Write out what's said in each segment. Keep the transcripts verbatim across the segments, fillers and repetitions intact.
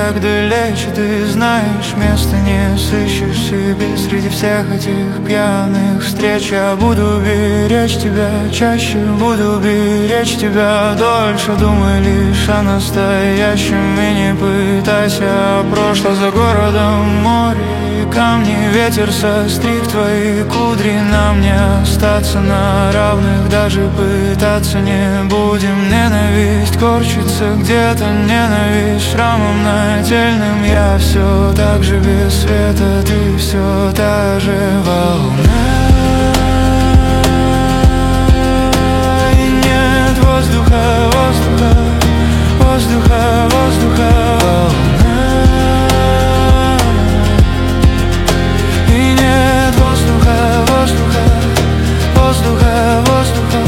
так далече, ты знаешь, места не сыщешь себе среди всех этих пьяных встреч. Я буду беречь тебя чаще, буду беречь тебя дольше. Думай лишь о настоящем и не пытайся о прошлом. За городом море и камни, ветер состриг твои кудри. Нам не остаться на равных, даже пытаться не будем. Ненависть корчится где-то, ненависть шрамом нательным. Я все так же без света, ты все та же волна. И нет воздуха, воздуха, воздуха, воздуха, волна. И нет воздуха, воздуха, воздуха, воздуха.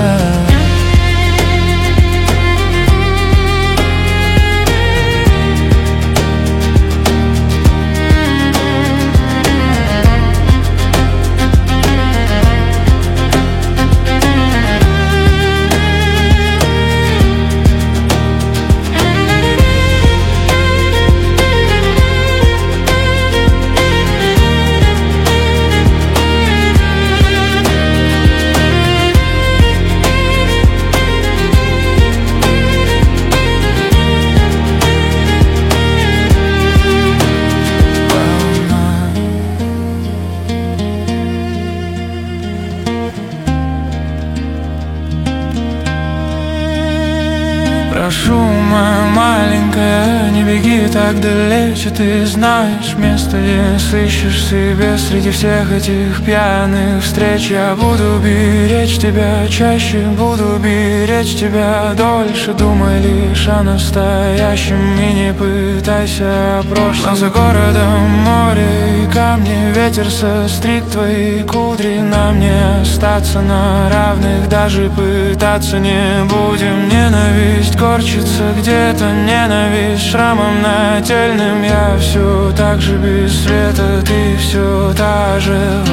Прошу, моя маленькая, не беги так далече. Ты знаешь, место не сыщешь себе среди всех этих пьяных встреч. Я буду беречь тебя чаще, буду беречь тебя дольше. Думай лишь о настоящем и не пытайся о прошлом. За городом море и камни, ветер состриг твои кудри. Нам не остаться на равных, даже пытаться не будем. Ненависть корчится где-то, ненависть шрамом нательным. Я все так же без света, ты все та же.